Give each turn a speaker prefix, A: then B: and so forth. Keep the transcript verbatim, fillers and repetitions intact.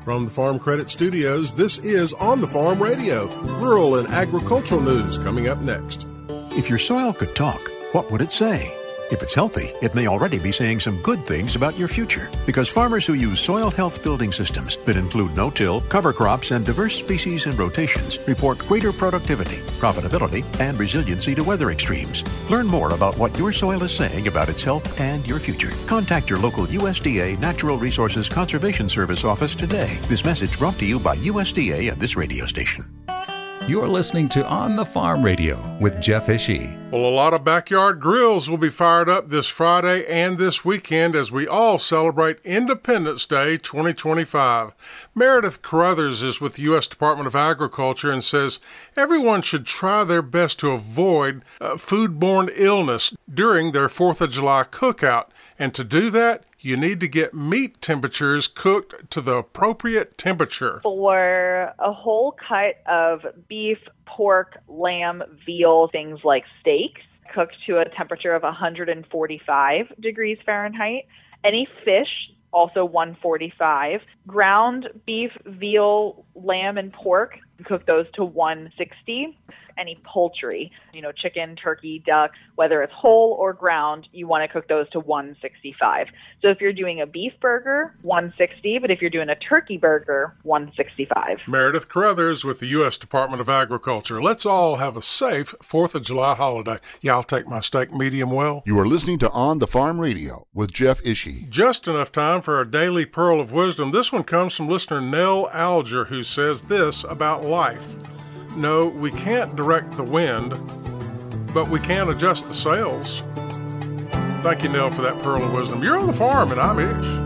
A: From the Farm Credit Studios, this is On the Farm Radio, rural and agricultural news coming up next.
B: If your soil could talk, what would it say? If it's healthy, it may already be saying some good things about your future. Because farmers who use soil health building systems that include no-till, cover crops, and diverse species and rotations report greater productivity, profitability, and resiliency to weather extremes. Learn more about what your soil is saying about its health and your future. Contact your local U S D A Natural Resources Conservation Service office today. This message brought to you by U S D A and this radio station.
C: You're listening to On the Farm Radio with Jeff Ishii.
A: Well, a lot of backyard grills will be fired up this Friday and this weekend as we all celebrate Independence Day twenty twenty-five. Meredith Carruthers is with the U S Department of Agriculture and says everyone should try their best to avoid uh, foodborne illness during their fourth of July cookout. And to do that, you need to get meat temperatures cooked to the appropriate temperature.
D: For a whole cut of beef, pork, lamb, veal, things like steaks, cooked to a temperature of one hundred forty-five degrees Fahrenheit. Any fish, also one forty-five. Ground beef, veal, lamb, and pork, cook those to one sixty. Any poultry, you know, chicken, turkey, duck, whether it's whole or ground, you want to cook those to one sixty-five. So if you're doing a beef burger, one sixty, but if you're doing a turkey burger, one sixty-five.
A: Meredith Carruthers with the U S Department of Agriculture. Let's all have a safe fourth of July holiday. Yeah, I'll take my steak medium well.
E: You are listening to On the Farm Radio with Jeff Ishii.
A: Just enough time for our daily pearl of wisdom. This one comes from listener Nell Alger, who says this about life. No, we can't direct the wind, but we can adjust the sails. Thank you, Nell, for that pearl of wisdom. You're on the farm, and I'm Ish.